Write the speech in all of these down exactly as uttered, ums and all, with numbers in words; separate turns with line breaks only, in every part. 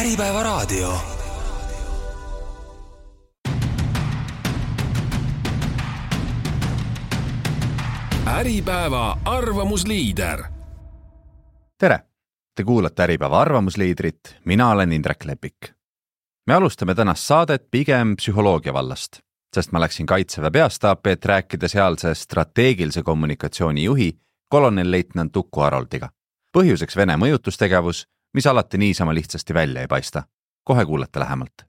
Äripäeva raadio. Äripäeva arvamusliider.
Tere! Te kuulate Äripäeva arvamusliidrit, mina olen Indrek Lepik. Me alustame tänast saadet pigem psühholoogia vallast, sest ma läksin Kaitseväe peastaapi, et rääkida sealse strateegilise kommunikatsiooni juhi kolonelleitnant Uku Haroldiga. Põhjuseks Vene mõjutustegevus, mis alati niisama lihtsasti välja ei paista. Kohe kuulete lähemalt.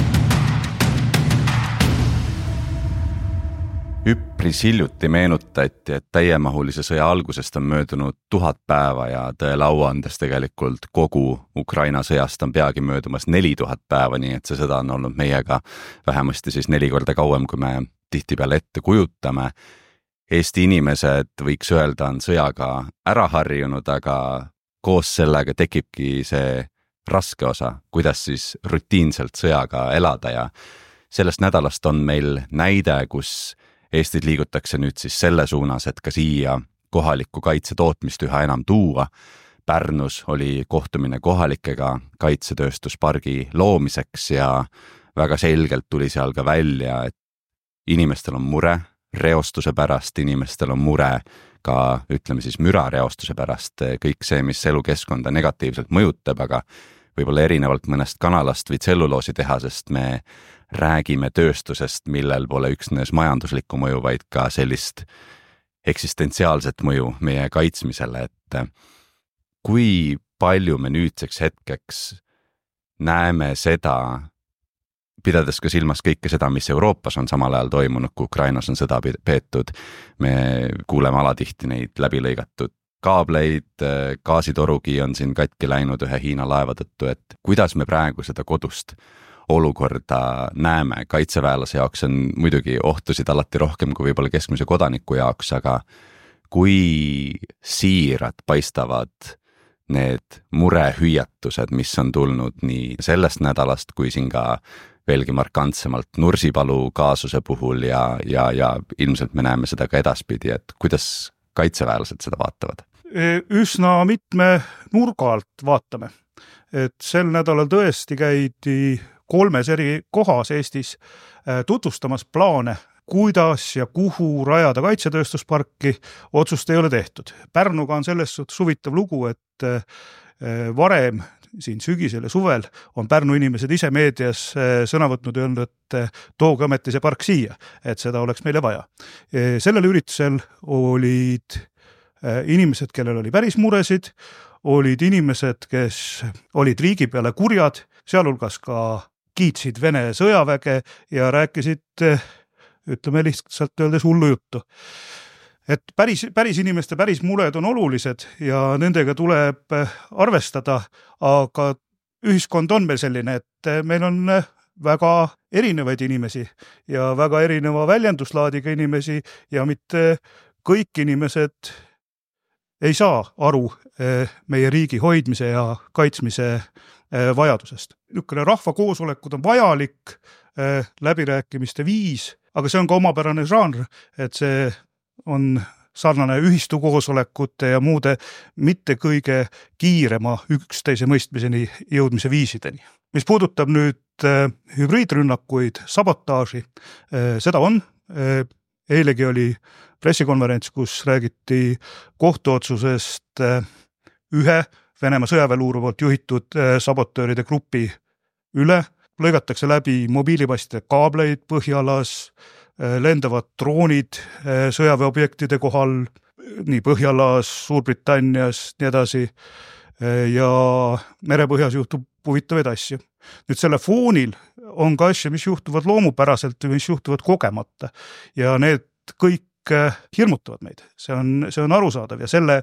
Üpris hiljuti meenutati, et täiemahulise sõja algusest on möödunud tuhat päeva ja tõele auandes tegelikult kogu Ukraina sõjast on peagi möödumas neli tuhat päeva, nii et see sõda on olnud meiega vähemasti siis neli korda kauem, kui me tihtipeale ette kujutame. Eesti inimesed, võiks öelda, on sõjaga ära harjunud, aga koos sellega tekibki see raske osa, kuidas siis rutiinselt sõjaga elada ja sellest nädalast on meil näide, kus Eestit liigutakse nüüd siis selle suunas, et ka siia kohalikku kaitsetootmist üha enam tuua. Pärnus oli kohtumine kohalikega kaitsetööstuspargi loomiseks ja väga selgelt tuli seal ka välja, et inimestel on mure reostuse pärast, inimestel on mure ka, ütleme siis, mürareostuse pärast, kõik see, mis elukeskkonda negatiivselt mõjutab, aga võib-olla erinevalt mõnest kanalast või tselluloosi tehasest me räägime tööstusest, millel pole üksnes majanduslikku mõju, vaid ka sellist eksistentsiaalset mõju meie kaitsmisele, et kui palju me nüüdseks hetkeks näeme seda, pidades ka silmas kõike seda, mis Euroopas on samal ajal toimunud, kui Ukrainas on sõda peetud, me kuuleme alatihti neid läbilõigatud kaableid, gaasitorugi on siin katki läinud ühe Hiina laeva tõttu, et kuidas me praegu seda kodust olukorda näeme. Kaitseväelase jaoks on muidugi ohtusid alati rohkem kui võib-olla keskmise kodaniku jaoks, aga kui siirad paistavad need murehüüatused, mis on tulnud nii sellest nädalast kui siin ka veelgi markantsemalt Nursipalu kaasuse puhul ja, ja, ja ilmselt me näeme seda ka edaspidi, et kuidas kaitseväelased seda vaatavad?
Üsna mitme nurga alt vaatame, et sel nädalal tõesti käidi kolmes eri kohas Eestis tutvustamas plaane, kuidas ja kuhu rajada kaitsetööstusparki, otsust ei ole tehtud. Pärnuga on selles suhtes huvitav lugu, et varem siin sügisel ja suvel on Pärnu inimesed ise meedias sõna võtnud ja öelnud, et tooge ometi see park siia, et seda oleks meile vaja. Sellel üritusel olid inimesed, kellel oli päris muresid, olid inimesed, kes olid riigi peale kurjad, sealhulgas ka kiitsid Vene sõjaväge ja rääkisid, ütleme lihtsalt öeldes, hullu juttu. Et päris, päris inimeste päris mured on olulised ja nendega tuleb arvestada, aga ühiskond on meil selline, et meil on väga erinevaid inimesi ja väga erineva väljenduslaadiga inimesi ja mitte kõik inimesed ei saa aru meie riigi hoidmise ja kaitsmise vajadusest. Niisugune rahvakoosolekud on vajalik läbirääkimiste viis, aga see on ka omapärane žanr, et see on sarnane ühistukoosolekute ja muude mitte kõige kiirema üksteise mõistmiseni jõudmise viisideni. Mis puudutab nüüd hübriidrünnakuid, sabotaaži, seda on. Eilegi oli pressikonverents, kus räägiti kohtuotsusest ühe Venemaa sõjaväeluure poolt juhitud sabotööride grupi üle. Lõigatakse läbi mobiilipastide kaableid Põhjalas, lendavad droonid sõjaväeobjektide kohal, nii Põhjalas, Suurbritannias, nii edasi, ja merepõhjas juhtub huvitavaid asju. Nüüd selle foonil on ka asju, mis juhtuvad loomupäraselt või mis juhtuvad kogemata ja need kõik hirmutavad meid. See on, see on arusaadav ja selle,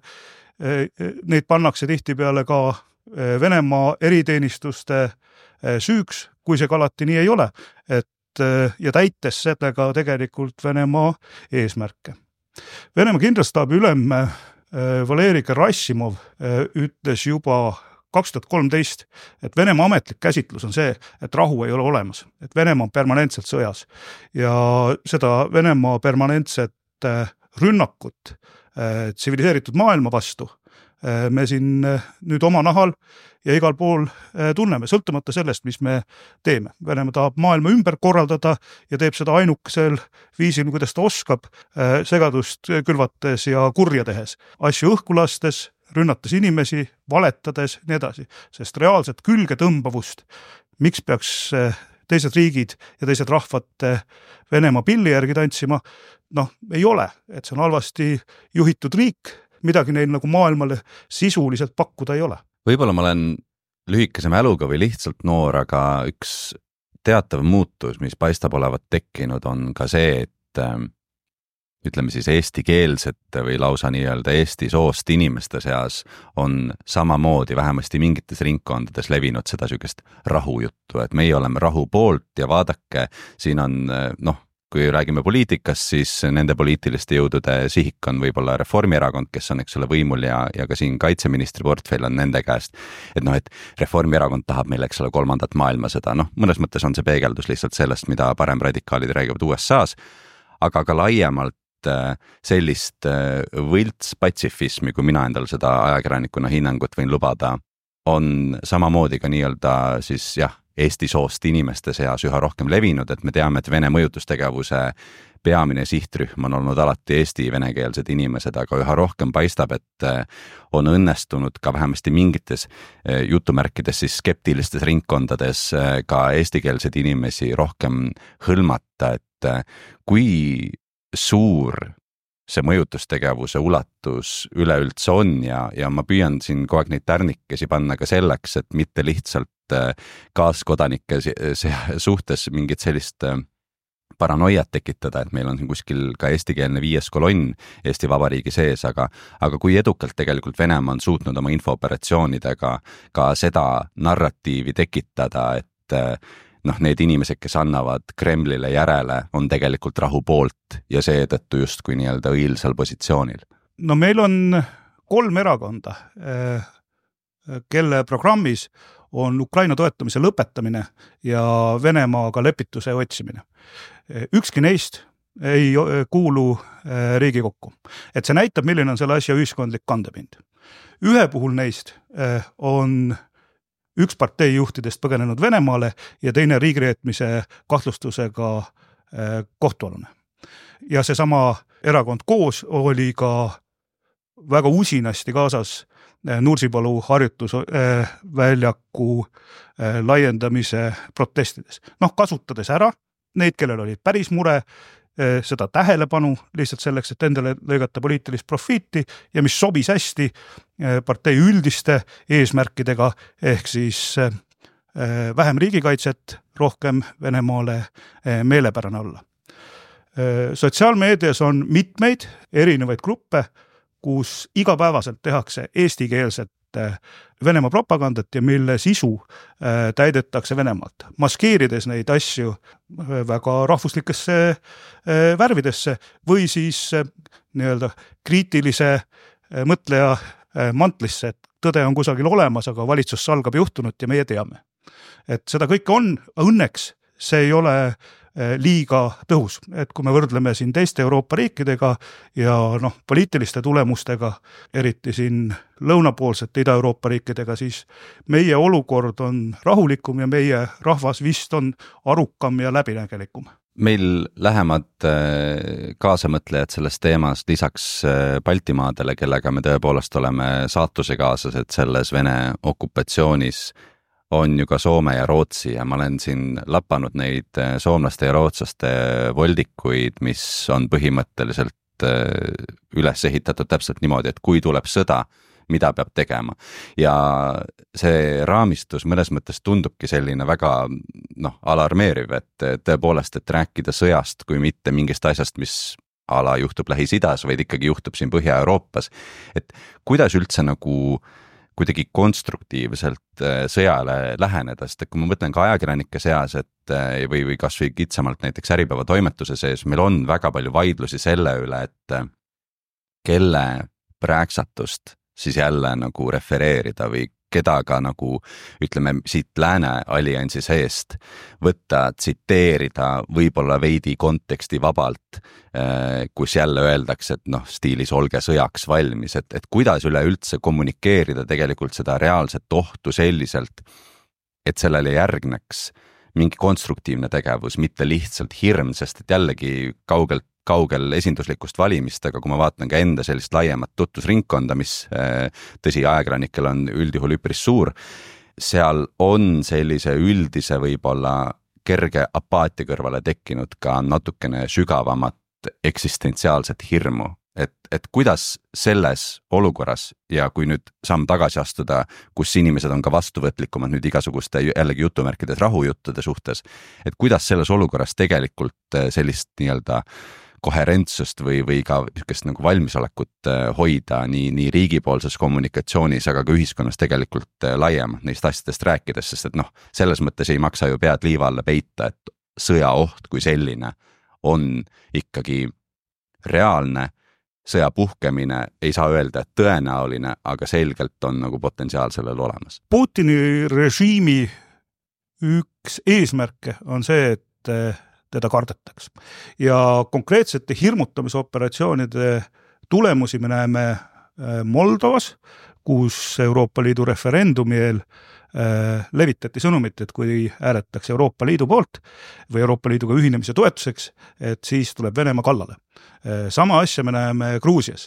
neid pannakse tihtipeale ka Venemaa eriteenistuste süüks, kui see alati nii ei ole, et ja täites sellega tegelikult Venemaa eesmärke. Venemaa kindralstaabi ülem Valeri Gerassimov ütles juba kaks tuhat kolmteist, et Venemaa ametlik käsitlus on see, et rahu ei ole olemas, et Venemaa on permanentselt sõjas ja seda Venemaa permanentset rünnakut tsiviliseeritud maailma vastu me siin nüüd oma nahal ja igal pool tunneme, sõltumata sellest, mis me teeme. Venemaa tahab maailma ümber korraldada ja teeb seda ainukesel viisil, kuidas ta oskab, segadust külvates ja kurja tehes, asju õhku lastes, rünnates inimesi, valetades, nii edasi. Sest reaalset külge tõmbavust, miks peaks teised riigid ja teised rahvad Venemaa pilli järgi tantsima, noh, ei ole, et see on halvasti juhitud riik, midagi neil nagu maailmale sisuliselt pakkuda ei ole.
Võib-olla ma olen lühikese mäluga või lihtsalt noor, aga üks teatav muutus, mis paistab olevat tekkinud, on ka see, et ütleme siis eestikeelsete või lausa nii-öelda eesti soost inimeste seas on samamoodi vähemasti mingites ringkondades levinud seda sükest rahujuttu, et meie oleme rahu poolt ja vaadake, siin on, noh, kui räägime poliitikast, siis nende poliitiliste jõudude sihik on võib-olla Reformierakond, kes on, eks ole, võimul ja, ja ka siin kaitseministri portfell on nende käest. Et noh, et Reformierakond tahab meile, eks ole, kolmandat maailma seda, noh, mõnes mõttes on see peegeldus lihtsalt sellest, mida paremradikaalid räägivad U S A-s, aga ka laiemalt sellist võlts patsifismi, kui mina endal seda ajakirjanikuna hinnangut võin lubada, on samamoodi ka nii-öelda siis jah, Eesti soost inimeste seas üha rohkem levinud, et me teame, et Vene mõjutustegevuse peamine sihtrühm on olnud alati Eesti venekeelsed inimesed, aga üha rohkem paistab, et on õnnestunud ka vähemasti mingites jutumärkides siis skeptilistes ringkondades ka eestikeelsed inimesi rohkem hõlmata, et kui suur see mõjutustegevuse ulatus üleüldse on ja, ja ma püüan siin kogu aeg neid tärnikesi panna ka selleks, et mitte lihtsalt kaaskodanike suhtes mingit sellist paranoiat tekitada, et meil on siin kuskil ka eestikeelne viies kolonn Eesti Vabariigi sees, aga, aga kui edukalt tegelikult Venemaa on suutnud oma infooperatsioonidega ka seda narratiivi tekitada, et noh, need inimesed, kes annavad Kremlile järele, on tegelikult rahu poolt ja seetõttu just kui nii-öelda õilsal positsioonil.
No meil on kolm erakonda, kelle programmis on Ukraina toetamise lõpetamine ja Venemaaga lepituse otsimine. Ükski neist ei kuulu Riigikokku. Et see näitab, milline on selle asja ühiskondlik kandepind. Ühe puhul neist on üks partei juhtidest põgenenud Venemaale ja teine riigireetmise kahtlustusega kohtualune. Ja see sama erakond koos oli ka väga usinasti kaasas Nursipalu harjutusväljaku laiendamise protestides. Noh, kasutades ära neid, kellel oli päris mure, seda tähelepanu lihtsalt selleks, et endale lõigata poliitilist profiiti ja mis sobis hästi partei üldiste eesmärkidega, ehk siis vähem riigikaitset, rohkem Venemaale meelepärane olla. Sotsiaalmeedias on mitmeid erinevaid gruppe, kus igapäevaselt tehakse eestikeelset Venemaa propagandat ja mille sisu täidetakse Venemaalt, maskeerides neid asju väga rahvuslikesse värvidesse või siis nii-öelda kriitilise mõtleja mantlisse, et tõde on kusagil olemas, aga valitsus salgab juhtunut ja meie teame. Et seda kõike on, õnneks see ei ole liiga tõhus, et kui me võrdleme siin teiste Euroopa riikidega ja noh, poliitiliste tulemustega, eriti siin lõunapoolsete Ida-Euroopa riikidega, siis meie olukord on rahulikum ja meie rahvas vist on arukam ja läbinägelikum.
Meil lähemad kaasamõtlejad sellest teemast lisaks Baltimaadele, kellega me tõepoolest oleme saatusekaaslased selles Vene okupatsioonis, on ju ka Soome ja Rootsi ja ma olen siin lapanud neid soomlaste ja rootslaste voldikuid, mis on põhimõtteliselt üles ehitatud täpselt niimoodi, et kui tuleb sõda, mida peab tegema. Ja see raamistus mõnes mõttes tundubki selline väga noh, alarmeeriv, et tõepoolest, et rääkida sõjast kui mitte mingist asjast, mis ala juhtub Lähis-Idas, vaid ikkagi juhtub siin Põhja-Euroopas, et kuidas üldse nagu kuidagi konstruktiivselt sõjale läheneda, sest kui ma mõtlen ka ajakirjanike seas, et või, või kas või kitsamalt näiteks Äripäeva toimetuse sees, meil on väga palju vaidlusi selle üle, et kelle prääksatust siis jälle nagu refereerida või keda ka nagu ütleme siit Lääne alliansi seest võtta, tsiteerida võib-olla veidi konteksti vabalt, kus jälle öeldakse, et noh, stiilis olge sõjaks valmis, et, et kuidas üleüldse kommunikeerida tegelikult seda reaalset ohtu selliselt, et sellele järgneks mingi konstruktiivne tegevus, mitte lihtsalt hirm, sest et jällegi kaugelt kaugel esinduslikust valimist, aga kui ma vaatan ka enda sellist laiemat tutvusringkonda, mis tõsi ajakirjanikel on üldjuhul üpris suur, seal on sellise üldise võib-olla kerge apaatia kõrvale tekkinud ka natukene sügavamat eksistentsiaalset hirmu. Et, et kuidas selles olukorras ja kui nüüd samm tagasi astuda, kus inimesed on ka vastuvõtlikumad nüüd igasuguste jällegi jutumärkides rahujuttude suhtes, et kuidas selles olukorras tegelikult sellist nii-öelda koherentsust või, või ka niisugust nagu valmisolekut hoida nii, nii riigipoolses kommunikatsioonis, aga ka ühiskonnas tegelikult laiemalt neist asjadest rääkides, sest et noh, selles mõttes ei maksa ju pead liiva alla peita, et sõjaoht kui selline on ikkagi reaalne, sõja puhkemine ei saa öelda, et tõenäoline, aga selgelt on nagu potentsiaal sellel olemas.
Putini režiimi üks eesmärke on see, et teda kardetaks. Ja konkreetsete hirmutamisoperatsioonide tulemusi me näeme Moldovas, kus Euroopa Liidu referendumi eel levitati sõnumit, et kui hääletakse Euroopa Liidu poolt või Euroopa Liiduga ühinemise toetuseks, et siis tuleb Venemaa kallale. Sama asja me näeme Gruusias,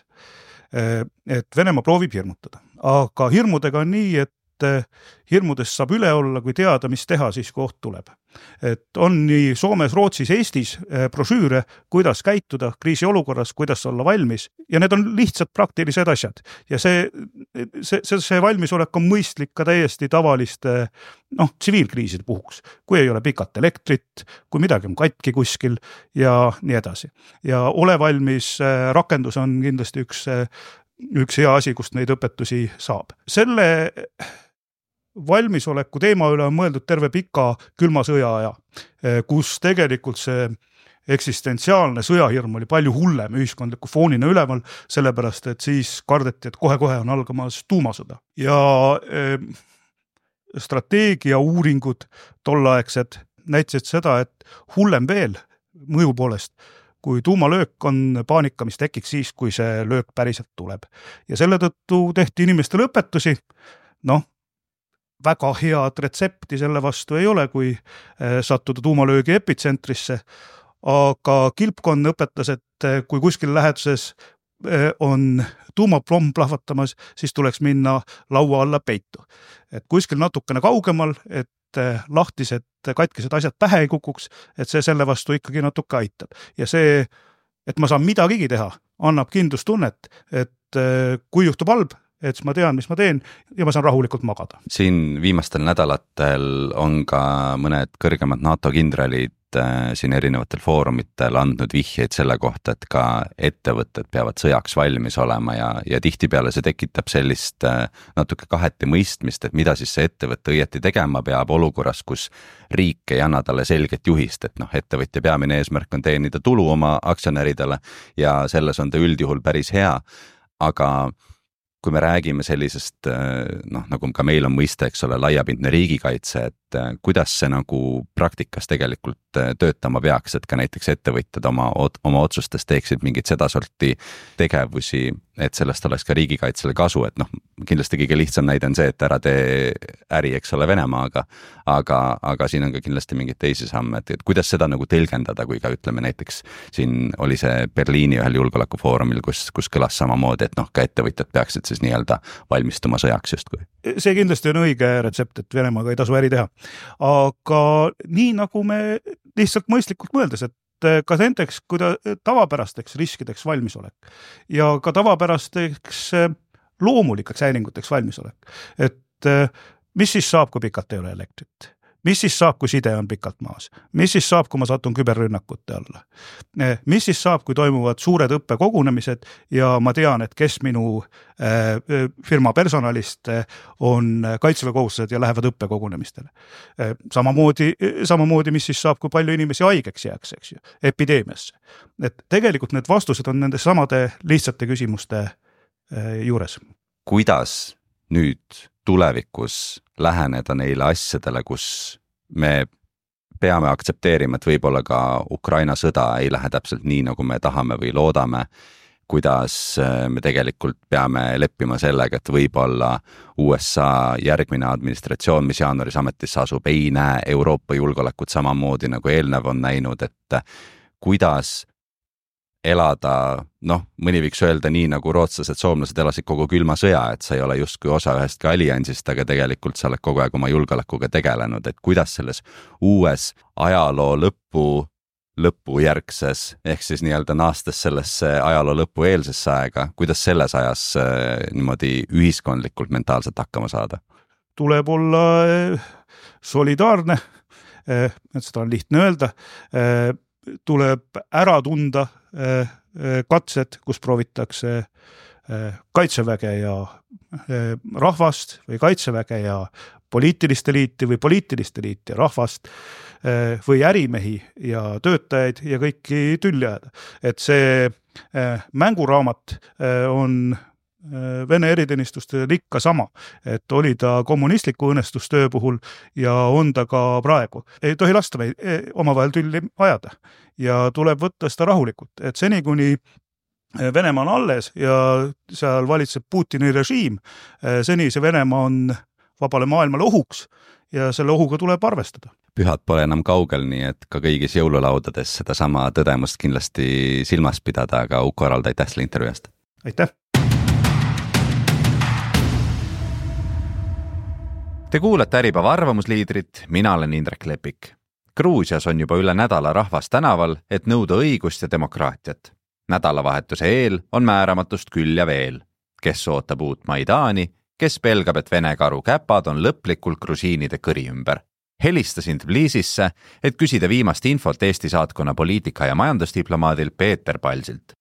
et Venemaa proovib hirmutada. Aga hirmudega on nii, et hirmudest saab üle olla, kui teada, mis teha siis, kui oht tuleb. Et on nii Soomes, Rootsis, Eestis brošüüre, kuidas käituda kriisiolukorras, kuidas olla valmis ja need on lihtsalt praktilised asjad. Ja see, see, see valmisolek on mõistlik ka täiesti tavaliste noh, tsiviilkriiside puhuks, kui ei ole pikat elektrit, kui midagi on katki kuskil ja nii edasi. Ja ole valmis rakendus on kindlasti üks, üks hea asi, kust neid õpetusi saab. Selle valmisoleku teema üle on mõeldud terve pika külma sõja aja, kus tegelikult see eksistentsiaalne sõjahirm oli palju hullem ühiskondliku foonina üleval, sellepärast, et siis kardeti, et kohe-kohe on algamas tuumasõda. Ja e, strateegia uuringud tollaegsed näitasid seda, et hullem veel mõju poolest, kui tuumalöök on paanika, mis tekiks siis, kui see löök päriselt tuleb. Ja selle tõttu tehti inimestele õpetusi, noh, väga head retsepti selle vastu ei ole, kui sattuda tuumalöögi epitsentrisse, aga kilpkond õpetas, et kui kuskil läheduses on tuumapromm plahvatamas, siis tuleks minna laua alla peitu. Et kuskil natukene kaugemal, et lahtised, katkised asjad pähe ei kukuks, et see selle vastu ikkagi natuke aitab. Ja see, et ma saan midagigi teha, annab kindlustunnet, et kui juhtub halb, et ma tean, mis ma teen ja ma saan rahulikult magada.
Siin viimastel nädalatel on ka mõned kõrgemad NATO kindralid siin erinevatel foorumitel andnud vihjeid selle kohta, et ka ettevõtted peavad sõjaks valmis olema ja, ja tihtipeale see tekitab sellist natuke kaheti mõistmist, et mida siis see ettevõtte õieti tegema peab olukorras, kus riik ei anna talle selget juhist, et noh, ettevõtja peamine eesmärk on teenida tulu oma aktsionäridele ja selles on ta üldjuhul päris hea, aga kui me räägime sellisest, noh, nagu ka meil on mõiste, eks ole, laiapindne riigikaitse, et kuidas see nagu praktikas tegelikult töötama peaks, et ka näiteks ettevõtjad oma, oma otsustes teeksid mingid sedasorti tegevusi, et sellest oleks ka riigikaitsele kasu, et noh, kindlasti kõige lihtsam näide on see, et ära tee äri, eks ole, Venemaaga, aga, aga siin on ka kindlasti mingid teisi samme, et, et kuidas seda nagu tõlgendada, kui ka ütleme näiteks siin oli see Berliini ühel julgeolekufoorumil, kus, kus kõlas samamoodi, et noh, ka ettevõtjad peaksid siis nii-öelda valmistuma sõjaks justkui.
See kindlasti on õige retsept, et Venemaaga ei tasu äri teha. Aga nii nagu me lihtsalt mõistlikult mõeldes, et ka nendeks, kui ta tavapärasteks riskideks valmisolek ja ka tavapärasteks loomulikeks häiringuteks valmisolek. Et mis siis saab, kui pikalt ei ole elektrit? Mis siis saab, kui side on pikalt maas? Mis siis saab, kui ma satun küberrünnakute alla? Mis siis saab, kui toimuvad suured õppekogunemised ja ma tean, et kes minu firma personalist on kaitseväekohustused ja lähevad õppekogunemistele? Samamoodi, samamoodi, mis siis saab, kui palju inimesi haigeks jääks, eks ju, epideemiasse. Et tegelikult need vastused on nende samade lihtsate küsimuste juures.
Kuidas nüüd tulevikus läheneda neile asjadele, kus me peame aktsepteerima, et võib-olla ka Ukraina sõda ei lähe täpselt nii, nagu me tahame või loodame, kuidas me tegelikult peame leppima sellega, et võib-olla U S A järgmine administratsioon, mis jaanuaris ametisse asub, ei näe Euroopa julgeolekut samamoodi nagu eelnev on näinud, et kuidas elada, noh, mõni võiks öelda nii, nagu rootslased, soomlased elasid kogu külma sõja, et sa ei ole justkui osa ühestki alliansist, aga tegelikult sa oled kogu aeg oma julgeolekuga tegelenud, et kuidas selles uues ajaloo lõppu lõpujärgses, ehk siis nii-öelda naastes sellesse ajaloo lõpu eelsesse aega, kuidas selles ajas niimoodi ühiskondlikult mentaalselt hakkama saada?
Tuleb olla solidaarne, et seda on lihtne öelda, tuleb ära tunda katsed, kus proovitakse kaitseväge ja rahvast või kaitseväge ja poliitilist eliiti või poliitilist eliiti ja rahvast või ärimehi ja töötajaid ja kõiki tülli ajada. Et see mänguraamat on Vene eriteenistuste ikka sama, et oli ta kommunistliku õnnestustöö puhul ja on ta ka praegu. Ei tohi lasta meid omavahel tülli ajada ja tuleb võtta seda rahulikult, et seni kuni Venemaa on alles ja seal valitseb Putini režiim, seni see Venemaa on vabale maailmale ohuks ja selle ohuga tuleb arvestada.
Pühad pole enam kaugel, nii et ka kõigis jõululaudades seda sama tõdemust kindlasti silmas pidada, aga Uku Arald, aitäh selle intervjuust.
Aitäh!
Te kuulate Äripäeva arvamusliidrit, mina olen Indrek Lepik. Gruusias on juba üle nädala rahvas tänaval, et nõuda õigust ja demokraatiat. Nädalavahetuse eel on määramatust küll ja veel. Kes ootab uut Maidani, kes pelgab, et Vene karu käpad on lõplikult grusiinide kõri ümber. Helistasin Tbilisisse, et küsida viimast infot Eesti saatkonna poliitika- ja majandusdiplomaadil Peeter Palsilt.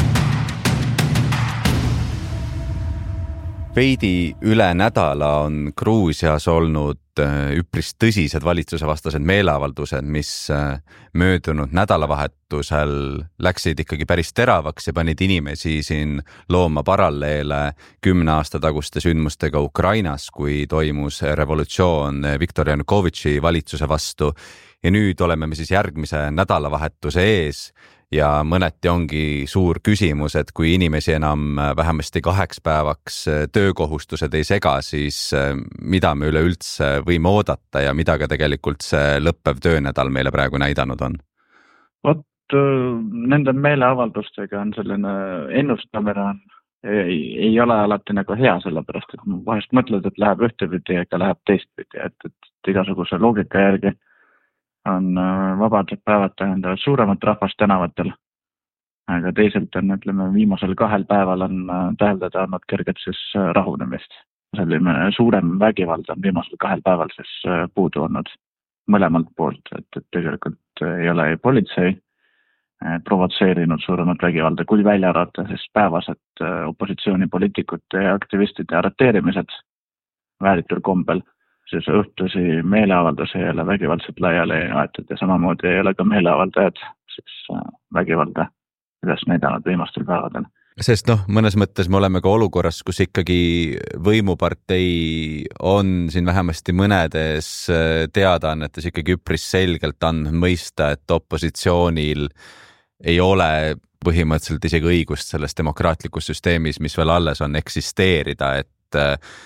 Veidi üle nädala on Gruusias olnud üpris tõsised valitsuse vastased meeleavaldused, mis möödunud nädalavahetusel läksid ikkagi päris teravaks ja panid inimesi siin looma paralleele kümne aasta taguste sündmustega Ukrainas, kui toimus revolutsioon Viktor Janukovitši valitsuse vastu. Ja nüüd oleme me siis järgmise nädalavahetuse ees ja mõneti ongi suur küsimus, et kui inimesi enam vähemasti kaheks päevaks töökohustused ei sega, siis mida me üleüldse võime oodata ja mida ka tegelikult see lõppev töönädal meile praegu näidanud on?
Vot nende meeleavaldustega on selline ennustamine ei, ei ole alati nagu hea, sellepärast, et vahest mõtled, et läheb ühtepidi ega läheb teistpidi, et, et igasuguse loogika järgi on vabadused päevad tähendavad suuremat rahvast tänavatel, aga teisalt on, ütleme, viimasel kahel päeval on täheldada olnud kerget siis rahunemist. Selline suurem vägivald on viimasel kahel päeval siis puudu olnud mõlemalt poolt, et, et tegelikult ei ole politsei provotseerinud suuremat vägivalda, kui välja arvata siis päevased opositsioonipoliitikute ja aktivistide arreteerimised vääritul kombel. Siis õhtusi meeleavaldusi ei ole vägivaldselt laiali aetud ja samamoodi ei ole ka meeleavaldajad siis vägivalda üles näidanud viimastel päevadel.
Sest noh, mõnes mõttes me oleme ka olukorras, kus ikkagi võimupartei on siin vähemasti mõnedes teadaannetes ikkagi üpris selgelt andnud mõista, et opositsioonil ei ole põhimõtteliselt isegi õigust selles demokraatlikus süsteemis, mis veel alles on, eksisteerida, et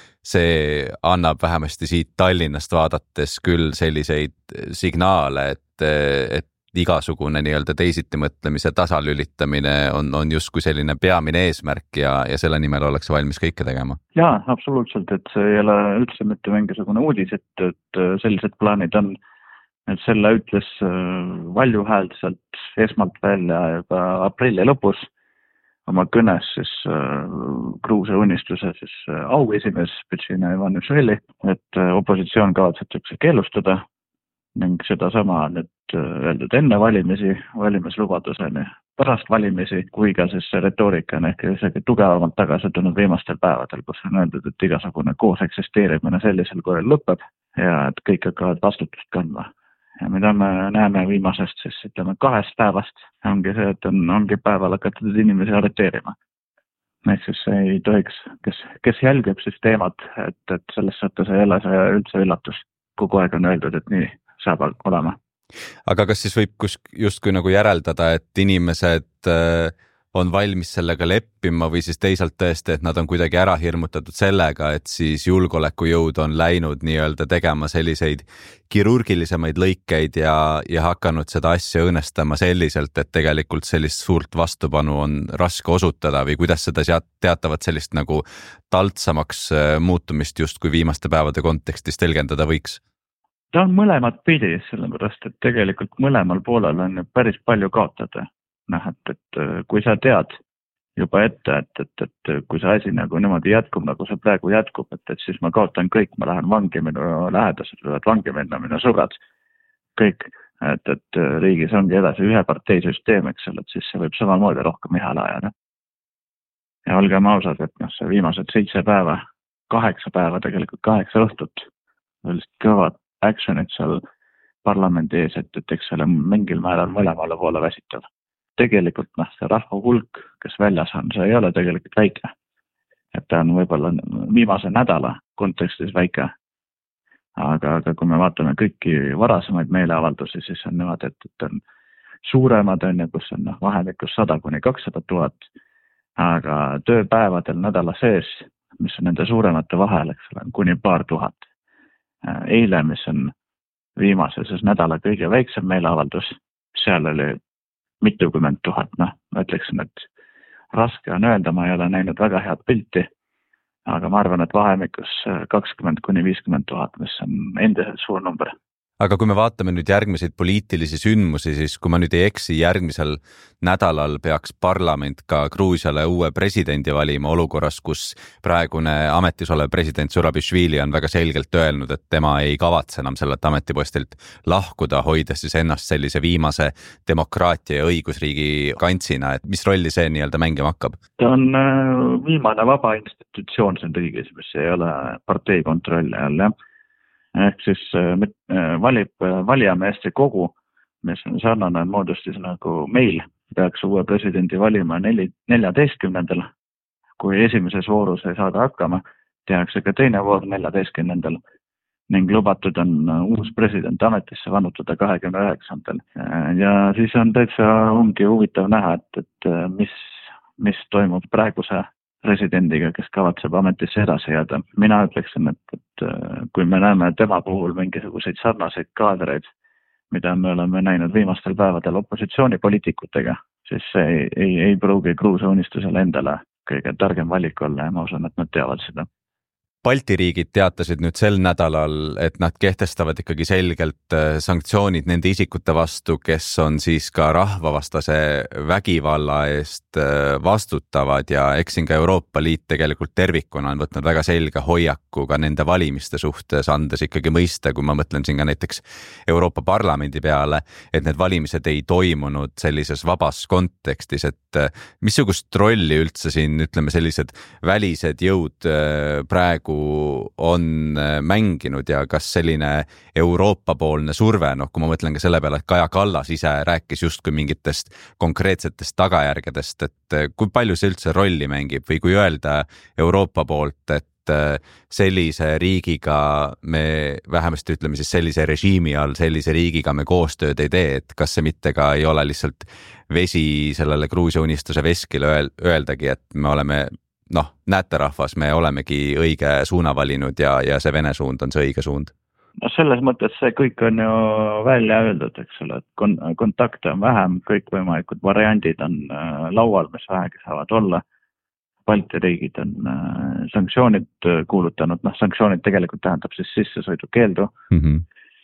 see annab vähemasti siit Tallinnast vaadates küll selliseid signaale, et, et igasugune nii-öelda teisiti mõtlemise tasalülitamine on, on justkui selline peamine eesmärk ja, ja selle nimel oleks valmis kõike tegema.
Jaa, absoluutselt, et see ei ole üldse mitte mingisugune uudis, et, et sellised plaanid on, et selle ütles valjuhäälselt esmalt välja juba aprilli lõpus oma kõnes siis äh, Gruusia unistuse siis äh, auesimees Bidzina Ivanišvili, et äh, opositsioon kavatsetakse keelustada ning seda sama on nüüd äh, öeldud enne valimisi, valimislubaduseni, pärast valimisi, kui ka siis retoorika on ehk isegi tugevamalt tagasi tulnud viimastel päevadel, kus on öeldud, et igasugune koos eksisteerimine sellisel korral lõpeb ja et kõik hakkavad vastutust kandma. Ja mida me näeme viimasest, siis ütleme kahest päevast ongi see, et on, ongi päeval hakatud inimesi arreteerima. ehk siis ei tohiks, kes, kes jälgib siis teemat, et, et selles suhtes ei ole see üldse üllatus. Kogu aeg on öeldud, et nii saab olema.
Aga kas siis võib kus, justkui nagu järeldada, et inimesed on valmis sellega leppima või siis teisalt tõesti, et nad on kuidagi ära hirmutatud sellega, et siis julgeolekujõud on läinud nii-öelda tegema selliseid kirurgilisemaid lõikeid ja, ja hakanud seda asja õõnestama selliselt, et tegelikult sellist suurt vastupanu on raske osutada või kuidas seda teatavat sellist nagu taltsamaks muutumist justkui viimaste päevade kontekstis tõlgendada võiks?
Ta on mõlemad pidi, sellepärast, et tegelikult mõlemal poolel on päris palju kaotada. Noh, et, et kui sa tead juba ette, et, et, et kui see asi nagu niimoodi jätkub, nagu see praegu jätkub, et, et siis ma kaotan kõik, ma lähen vangi, minu lähedased võivad vangi minna, minu sõbrad, kõik, et, et riigis ongi edasi ühe parteisüsteem, eks selle, et siis see võib samamoodi rohkem ihale ajada. Ja olgem ausad, et noh, see viimased seitse päeva, kaheksa päeva, tegelikult kaheksa õhtut, olid kõvad actionid seal parlamendi ees, et, et eks selle mingil määral mõlemale poole väsitav. Tegelikult noh, see rahva hulk, kes väljas on, see ei ole tegelikult väike. Et ta on võib-olla viimase nädala kontekstis väike. Aga, aga kui me vaatame kõiki varasemaid meeleavaldusi, siis on niimoodi, et, et on suuremad on ja kus on noh, vahemikus sada kuni kakssada tuhat. Aga tööpäevadel nädala sees, mis on nende suuremate vahel, eks ole, kuni paar tuhat. Eile, mis on viimase siis nädala kõige väiksem meeleavaldus, seal oli mitukümmend tuhat, noh, ma ütleksin, et raske on öelda, ma ei ole näinud väga head pilti, aga ma arvan, et vahemikus kakskümmend kuni viiskümmend tuhat, mis on endiselt suur number.
Aga kui me vaatame nüüd järgmiseid poliitilisi sündmusi, siis kui ma nüüd ei eksi, järgmisel nädalal peaks parlament ka Gruusiale uue presidendi valima olukorras, kus praegune ametis olev president Zurabišvili on väga selgelt öelnud, et tema ei kavatse enam sellelt ametipostilt lahkuda, hoides siis ennast sellise viimase demokraatia ja õigusriigi kantsina, et mis rolli see nii-öelda mängima hakkab?
Ta on viimane vaba institutsioon siin riigis, mis ei ole partei kontrolli all, jah. Ehk siis valib valijameeste kogu, mis on sarnane moodustis nagu meil, peaks uue presidendi valima neli, neljateistkümnendal. Kui esimeses voorus ei saada hakkama, tehakse ka teine voor neljateistkümnendal ning lubatud on uus president ametisse vannutada kahekümne üheksandal. Ja siis on täitsa ongi huvitav näha, et, et mis, mis toimub praeguse presidendiga, kes kavatseb ametisse edasi jääda. Mina ütleksin, et, et kui me näeme tema puhul mingisuguseid sarnaseid kaadreid, mida me oleme näinud viimastel päevadel opositsioonipoliitikutega, siis see ei, ei, ei pruugi Gruusia unistusele endale kõige targem valik olla ja ma usun, et nad teavad seda.
Balti riigid teatasid nüüd sel nädalal, et nad kehtestavad ikkagi selgelt sanktsioonid nende isikute vastu, kes on siis ka rahvavastase vägivalla eest vastutavad ja eks siin ka Euroopa Liit tegelikult tervikuna on võtnud väga selge hoiaku ka nende valimiste suhtes, andes ikkagi mõista, kui ma mõtlen siin ka näiteks Euroopa Parlamendi peale, et need valimised ei toimunud sellises vabas kontekstis, et missugust rolli üldse siin, ütleme, sellised välised jõud praegu on mänginud ja kas selline Euroopa-poolne surve, noh, kui ma mõtlen ka selle peale, et Kaja Kallas ise rääkis justkui mingitest konkreetsetest tagajärgedest, et kui palju see üldse rolli mängib või kui öelda Euroopa poolt, et sellise riigiga me vähemasti ütleme siis sellise režiimi all, sellise riigiga me koostööd ei tee, et kas see mitte ka ei ole lihtsalt vesi sellele Gruusia unistuse veskile öeldagi, et me oleme noh, näete rahvas, me olemegi õige suuna valinud ja, ja see Vene suund on see õige suund.
No selles mõttes see kõik on ju välja öeldud, eks ole, et kon- kontakte on vähem, kõik võimalikud variandid on äh, laual, mis vähegi saavad olla. Balti riigid on äh, sanktsioonid kuulutanud, noh, sanktsioonid tegelikult tähendab siis sissesõidukeeldu. Mm-hmm.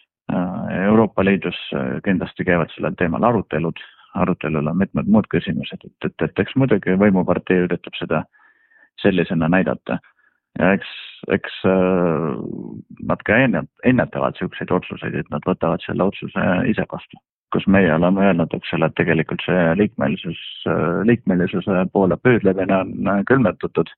Äh, Euroopa Liidus kindlasti käivad sellel teemal arutelud, arutelul on mitmed muud küsimused, et, et, et eks muidugi võimupartei üritab seda sellisena näidata. Ja eks, eks äh, nad ka ennetavad selliseid otsuseid, et nad võtavad selle otsuse ise vastu. Kus meie oleme öelnud, eks selle, et tegelikult see liikmelisus, liikmelisuse poole püüdlemine on külmetatud,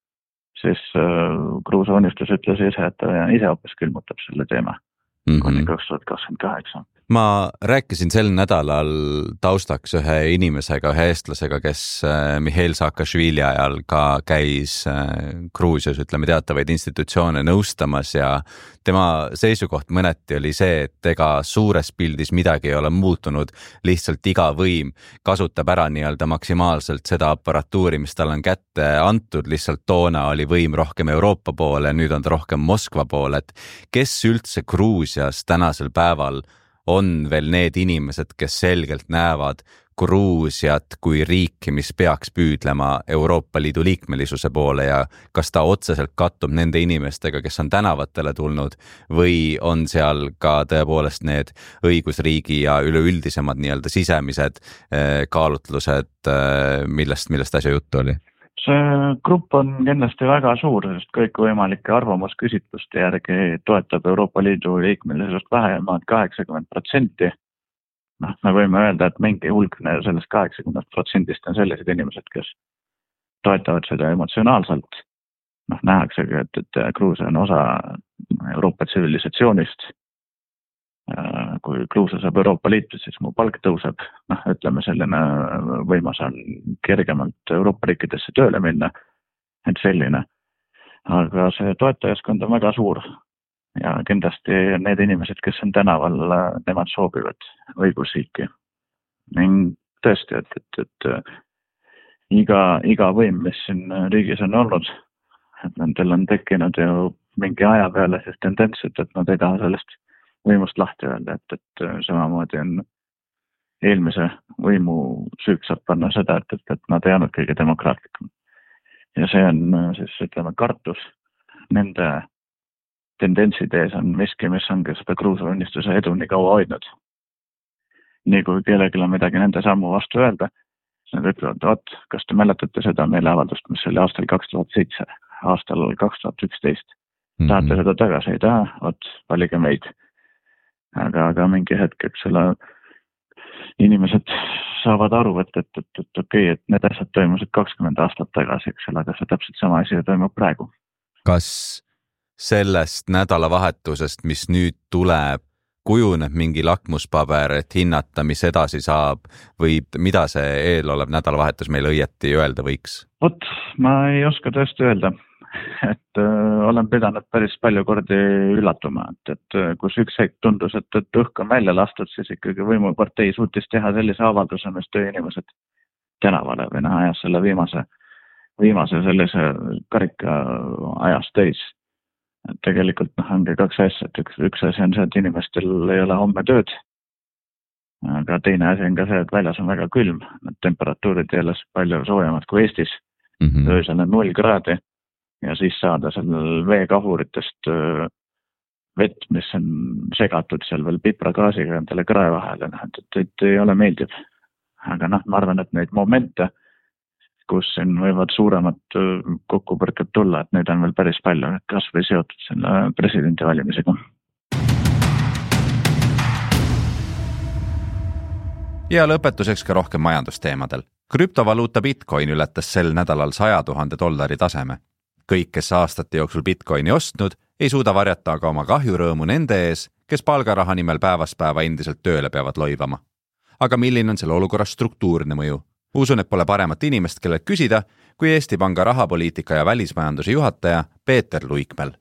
siis äh, Gruusia unistus ütles ise, et ta ise hoopis külmutab selle teema mm-hmm. kuni kaks tuhat kakskümmend kaheksa.
ma rääkisin sel nädalal taustaks ühe inimesega, ühe eestlasega, kes Mihhail Saakašvili ajal ka käis Gruusias, ütleme, teatavaid institutsioone nõustamas ja tema seisukoht mõneti oli see, et ega suures pildis midagi ei ole muutunud, lihtsalt iga võim kasutab ära nii-öelda maksimaalselt seda aparatuuri, mis tal on kätte antud, lihtsalt toona oli võim rohkem Euroopa poole, nüüd on ta rohkem Moskva poole, et kes üldse Gruusias tänasel päeval on veel need inimesed, kes selgelt näevad Gruusiat kui riiki, mis peaks püüdlema Euroopa Liidu liikmelisuse poole ja kas ta otseselt kattub nende inimestega, kes on tänavatele tulnud või on seal ka tõepoolest need õigusriigi ja üleüldisemad nii-öelda sisemised kaalutlused, millest, millest asja juttu oli?
See grupp on kindlasti väga suur, sest kõikvõimalike arvamusküsitluste järgi toetab Euroopa Liidu liikmelisust vähemalt kaheksakümmend protsenti. Noh, me võime öelda, et mingi hulk sellest kaheksakümmend protsendist on sellised inimesed, kes toetavad seda emotsionaalselt. Noh, nähaksegi, et, et Gruusia on osa Euroopa tsivilisatsioonist. Kui Gruusia saab Euroopa Liitu, siis mu palk tõuseb. Noh, ütleme selline võimas on kergemalt Euroopa riikidesse tööle minna, et selline. Aga see toetajaskond on väga suur ja kindlasti need inimesed, kes on tänaval, nemad soobivad õigusriiki. Ning tõesti, et, et, et iga, iga võim, mis siin riigis on olnud, et nendel on tekkinud ju mingi aja peale siis tendentsid, et nad ei taha sellest võimust lahti öelda, et, et samamoodi on eelmise võimu süüks saab panna seda, et, et, et nad ei olnud kõige demokraatlikum. Ja see on siis, ütleme, kartus nende tendentsid ees on miski, mis ongi seda Gruusia unnistuse edu nii kaua hoidnud. Nii kui kellelgi on midagi nende sammu vastu öelda, siis nad ütlevad, oot, kas te mäletate seda meeleavaldust, mis oli aastal kaks tuhat seitse, aastal kaks tuhat üksteist. Mm-hmm. Tahate seda tagasi, ei taha, oot, valige meid. Aga, aga mingi hetk, eks selle inimesed saavad aru, et, et, et, et okei, et need asjad toimusid kakskümmend aastat tagasi, eks ole, aga see täpselt sama asi toimub praegu.
Kas sellest nädalavahetusest, mis nüüd tuleb, kujuneb mingi lakmuspaber, et hinnata, mis edasi saab või mida see eelolev nädalavahetus meil õieti öelda võiks?
Vot, ma ei oska tõesti öelda. Et äh, olen pidanud päris palju kordi üllatuma, et, et kus üks hetk tundus, et, et õhk on välja lastud, siis ikkagi võimupartei suutis teha sellise avalduse, mis tõi inimesed tänavale või noh, ajas selle viimase, viimase sellise karika ajas täis. Et tegelikult noh, ongi kaks asja, et üks, üks asi on see, et inimestel ei ole homme tööd, aga teine asi on ka see, et väljas on väga külm, need temperatuurid jälle palju soojemad kui Eestis, mm-hmm. öösel on null kraadi. Ja siis saada sellel veekahuritest vett, mis on segatud seal veel pipragaasiga endale krae vahele, et, et, et ei ole meeldiv. Aga noh, ma arvan, et neid momente, kus siin võivad suuremad kokkupõrked tulla, et neid on veel päris palju, kas või seotud selle presidendi valimisega.
Ja lõpetuseks ka rohkem majandusteemadel. Krüptovaluuta Bitcoin ületas sel nädalal saja tuhande dollari taseme. Kõik, kes aastate jooksul Bitcoini ostnud, ei suuda varjata aga oma kahjurõõmu nende ees, kes palgaraha nimel päevast päeva endiselt tööle peavad loivama. Aga milline on selle olukorra struktuurne mõju? Usun, et pole paremat inimest, kellelt küsida, kui Eesti Panga rahapoliitika ja välismajanduse juhataja Peeter Luikmäel.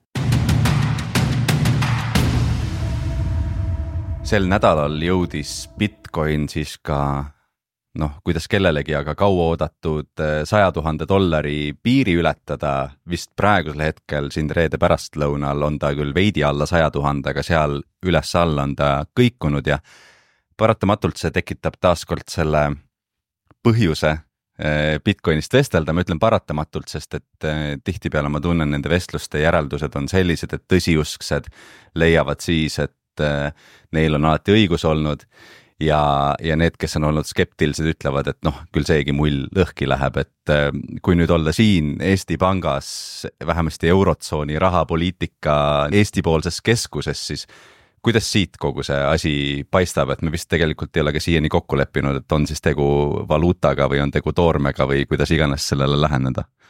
Sel nädalal jõudis Bitcoin siis ka noh, kuidas kellelegi, aga kaua oodatud saja tuhande dollari piiri ületada, vist praegusel hetkel siin reede pärastlõunal on ta küll veidi alla saja tuhande, aga seal üles alla on ta kõikunud ja paratamatult see tekitab taaskord selle põhjuse Bitcoinist vestelda, ma ütlen paratamatult, sest et tihtipeale ma tunnen nende vestluste järeldused on sellised, et tõsiusksed leiavad siis, et neil on alati õigus olnud. Ja, ja need, kes on olnud skeptilised, ütlevad, et noh, küll seegi mull lõhki läheb, et kui nüüd olla siin Eesti Pangas, vähemasti Eurotsooni rahapoliitika Eesti-poolses keskuses, siis kuidas siit kogu see asi paistab, et me vist tegelikult ei ole ka siiani kokku leppinud, et on siis tegu valuutaga või on tegu toormega või kuidas iganes sellele läheneda?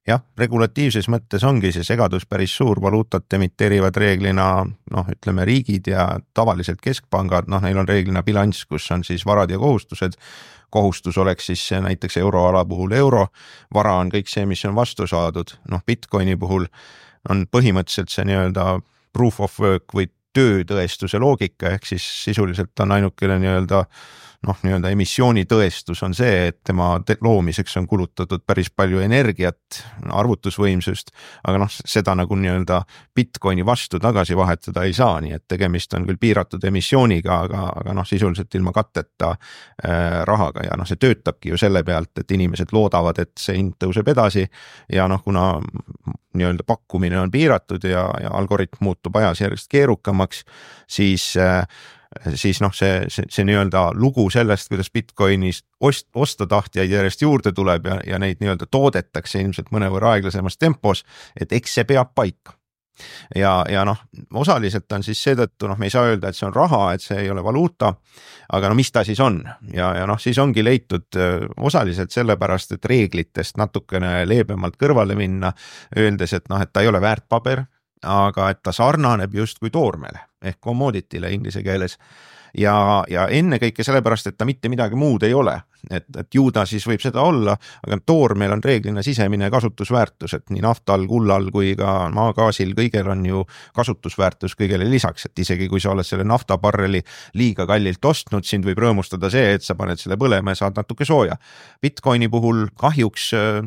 jah, regulatiivses mõttes ongi see segadus päris suur, valuutat emiteerivad reeglina, noh, ütleme riigid ja tavaliselt keskpangad, noh, neil on reeglina bilanss, kus on siis varad ja kohustused, kohustus oleks siis näiteks euroala puhul euro, vara on kõik see, mis on vastu saadud, noh, Bitcoini puhul on põhimõtteliselt see nii-öelda proof of work või töötõestuse loogika, ehk siis sisuliselt on ainukene nii-öelda noh, nii-öelda emissiooni tõestus on see, et tema loomiseks on kulutatud päris palju energiat, arvutusvõimsust, aga noh, seda nagu nii-öelda Bitcoini vastu tagasi vahetada ei saa, nii et tegemist on küll piiratud emissiooniga, aga, aga noh, sisuliselt ilma katteta äh, rahaga ja noh, see töötabki ju selle pealt, et inimesed loodavad, et see hind tõuseb edasi ja noh, kuna nii-öelda pakkumine on piiratud ja, ja algoritm muutub ajas järjest keerukamaks, siis äh, siis noh, see, see, see nii-öelda lugu sellest, kuidas Bitcoinis ost, osta tahtjaid järjest juurde tuleb ja, ja neid nii-öelda toodetakse ilmselt mõnevõrra aeglasemas tempos, et eks see peab paika. Ja, ja noh, osaliselt on siis seetõttu, noh, me ei saa öelda, et see on raha, et see ei ole valuuta, aga no mis ta siis on? Ja, ja noh, siis ongi leitud osaliselt sellepärast, et reeglitest natukene leebemalt kõrvale minna, öeldes, et noh, et ta ei ole väärtpaber, aga et ta sarnaneb just kui toormele ehk commodity'le inglise keeles ja, ja enne kõike sellepärast, et ta mitte midagi muud ei ole, et, et ju ta siis võib seda olla, aga toormeel on reeglina sisemine kasutusväärtus, et nii naftal, kullal kui ka maagaasil kõigel on ju kasutusväärtus kõigele lisaks, et isegi kui sa oled selle naftabarreli liiga kallilt ostnud, sind võib rõõmustada see, et sa paned selle põlema ja saad natuke sooja. Bitcoini puhul kahjuks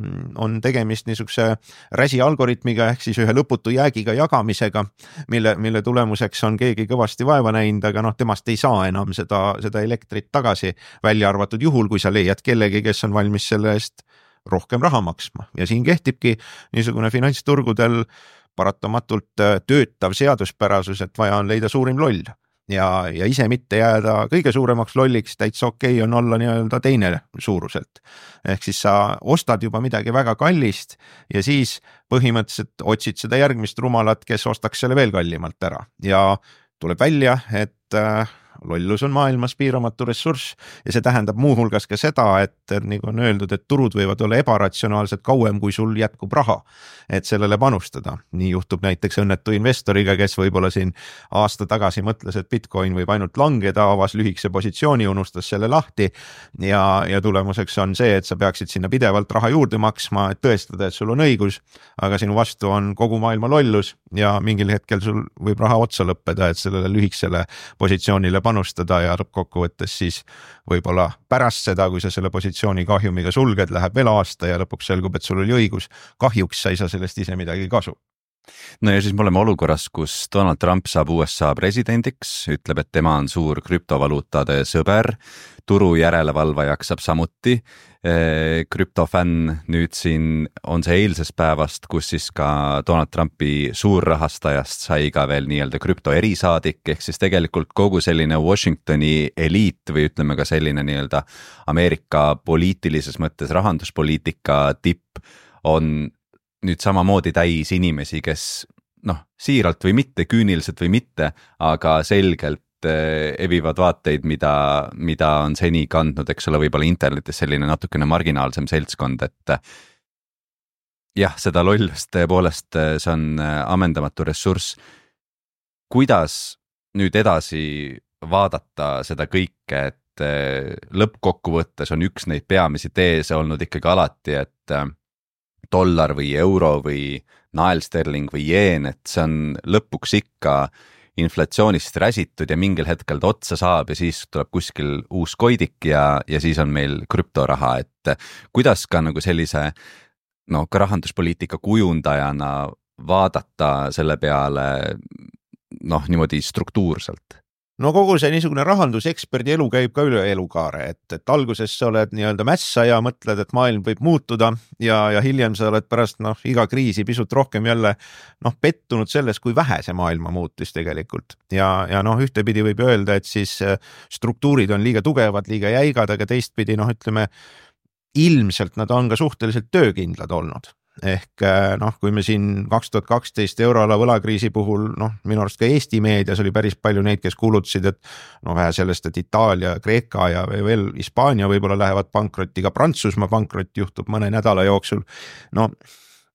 on tegemist niisuguse räsi algoritmiga ehk siis ühe lõputu jäägiga jagamisega, mille, mille tulemuseks on keegi kõvasti vaeva näinud, aga noh, temast ei saa enam seda, seda elektrit tagasi, välja arvatud juhul, kui sa leiad kellegi, kes on valmis selle eest rohkem raha maksma. Ja siin kehtibki niisugune finantsturgudel paratamatult töötav seaduspärasus, et vaja on leida suurim loll. Ja, ja ise mitte jääda kõige suuremaks lolliks, täitsa okei on olla nii-öelda teine suuruselt. Ehk siis sa ostad juba midagi väga kallist ja siis põhimõtteliselt otsid seda järgmist rumalat, kes ostaks selle veel kallimalt ära. Ja tuleb välja, et äh, lollus on maailmas piiramatu ressurss ja see tähendab muuhulgas ka seda, et nagu on öeldud, et turud võivad olla ebaratsionaalselt kauem, kui sul jätkub raha, et sellele panustada. Nii juhtub näiteks õnnetu investoriga, kes võib-olla siin aasta tagasi mõtles, et Bitcoin võib ainult langeda, avas lühikese positsiooni, unustas selle lahti ja, ja tulemuseks on see, et sa peaksid sinna pidevalt raha juurde maksma, et tõestada, et sul on õigus, aga sinu vastu on kogu maailma lollus ja mingil hetkel sul võib raha otsa lõppeda, et sellele lühikesele positsioonile panustada ja lõppkokkuvõttes siis võib-olla pärast seda, kui sa selle positsiooni kahjumiga sulged, läheb veel aasta ja lõpuks selgub, et sul oli õigus. Kahjuks sa ei saa sellest ise midagi kasu.
No ja siis me oleme olukorras, kus Donald Trump saab U S A presidendiks, ütleb, et tema on suur krüptovaluutade sõber, turu järelevalvajaks saab samuti. Krüptofänn nüüd siin on see eilsest päevast, kus siis ka Donald Trumpi suurrahastajast sai ka veel nii-öelda krüpto erisaadik, ehk siis tegelikult kogu selline Washingtoni eliit või ütleme ka selline nii-öelda Ameerika poliitilises mõttes rahanduspoliitika tipp on nüüd samamoodi täis inimesi, kes noh, siiralt või mitte, küüniliselt või mitte, aga selgelt evivad vaateid, mida, mida on seni kandnud, eks ole, võib-olla internetis selline natukene marginaalsem seltskond, et jah, seda lollust tõepoolest, see on ammendamatu ressurss. Kuidas nüüd edasi vaadata seda kõike, et lõppkokkuvõttes on üks neid peamisi teese olnud ikkagi alati, et dollar või euro või naelsterling või jeen, et see on lõpuks ikka inflatsioonist räsitud ja mingil hetkel ta otsa saab ja siis tuleb kuskil uus koidik ja, ja siis on meil krüptoraha, et kuidas ka nagu sellise no, ka rahanduspoliitika kujundajana vaadata selle peale noh, niimoodi struktuurselt?
No kogu see niisugune rahanduseksperdi elu käib ka üle elukaare, et, et alguses sa oled nii-öelda mässa ja mõtled, et maailm võib muutuda ja, ja hiljem sa oled pärast noh, iga kriisi pisut rohkem jälle noh, pettunud selles, kui vähe see maailma muutus tegelikult. Ja, ja noh, ühtepidi võib öelda, et siis struktuurid on liiga tugevad, liiga jäigad, aga teistpidi noh, ütleme, ilmselt nad on ka suhteliselt töökindlad olnud. Ehk noh, kui me siin kaks tuhat kaksteist euroala võlakriisi puhul, noh, minu arust ka Eesti meedias oli päris palju neid, kes kuulutasid, et no vähe sellest, et Itaalia, Kreeka ja veel Hispaania võib-olla lähevad pankrotti, ka Prantsusmaa pankrott juhtub mõne nädala jooksul. No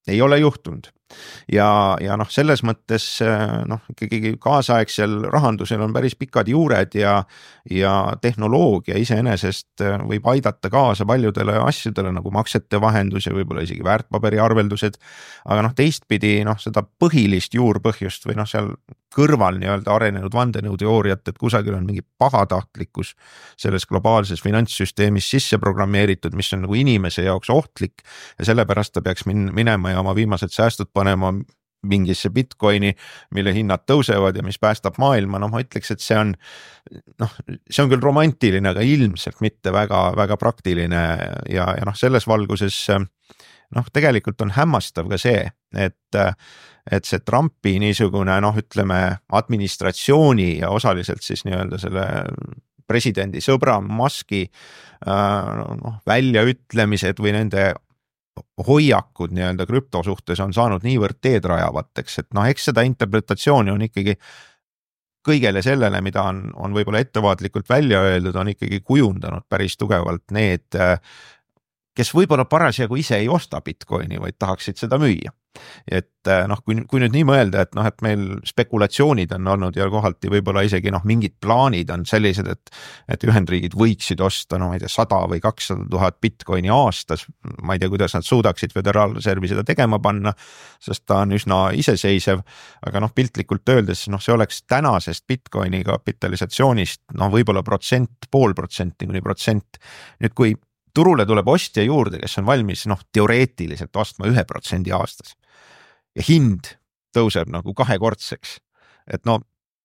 ei ole juhtunud. ja, ja noh, selles mõttes noh, ikkagi kaasaegsel rahandusel on päris pikad juured ja, ja tehnoloogia iseenesest võib aidata kaasa paljudele asjadele nagu maksete vahendus ja võib-olla isegi väärtpaberi arveldused. aga noh, teistpidi noh, seda põhilist juurpõhjust või noh, seal kõrval nii-öelda arenenud vandenõuteooriat, et kusagil on mingi pahatahtlikkus selles globaalses finantssüsteemis sisse programmeeritud, mis on nagu inimese jaoks ohtlik ja sellepärast ta peaks min- minema ja oma viimased säästud panema mingisse Bitcoini, mille hinnad tõusevad ja mis päästab maailma. No ma ütleks, et see on, noh, see on küll romantiline, aga ilmselt mitte väga, väga praktiline ja, ja noh, selles valguses noh, tegelikult on hämmastav ka see, et, et see Trumpi niisugune noh, ütleme administratsiooni ja osaliselt siis nii-öelda selle presidendi sõbra Muski noh, väljaütlemised või nende hoiakud nii-öelda krüpto suhtes on saanud niivõrd teed rajavateks, et noh, eks seda interpretatsiooni on ikkagi kõigele sellele, mida on, on võib-olla ettevaatlikult välja öeldud, on ikkagi kujundanud päris tugevalt need, kes võib-olla parasjagu ise ei osta Bitcoini, vaid tahaksid seda müüa. Et noh, kui, kui nüüd nii mõelda, et noh, et meil spekulatsioonid on olnud ja kohati võib-olla isegi noh, mingid plaanid on sellised, et, et Ühendriigid võiksid osta, no ma ei tea, sada või kakssada tuhat Bitcoini aastas. Ma ei tea, kuidas nad suudaksid Föderaalreservi seda tegema panna, sest ta on üsna iseseisev, aga noh, piltlikult öeldes, noh, see oleks tänasest Bitcoini kapitalisatsioonist, noh, võib-olla protsent, pool protsenti kuni protsent. Nüüd, kui turule tuleb ostja juurde, kes on valmis noh, teoreetiliselt ostma ühe protsendi aastas ja hind tõuseb nagu kahekordseks, et no